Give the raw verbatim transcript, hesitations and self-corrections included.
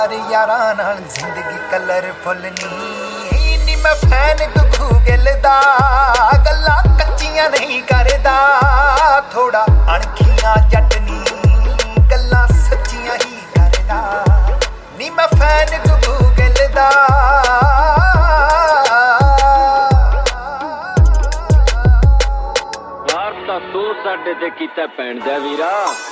यारां नाल जिंदगी कलरफुल नी नी मैं फैन गुगू गिल दा गल्लां कच्चियां नहीं करदा थोड़ा अणखियां जट नी गल्लां सच्चियां ही करदा नी मैं फैन गुगू गिल दा यार ता तू साडे ते कीता पैण दा वीरा।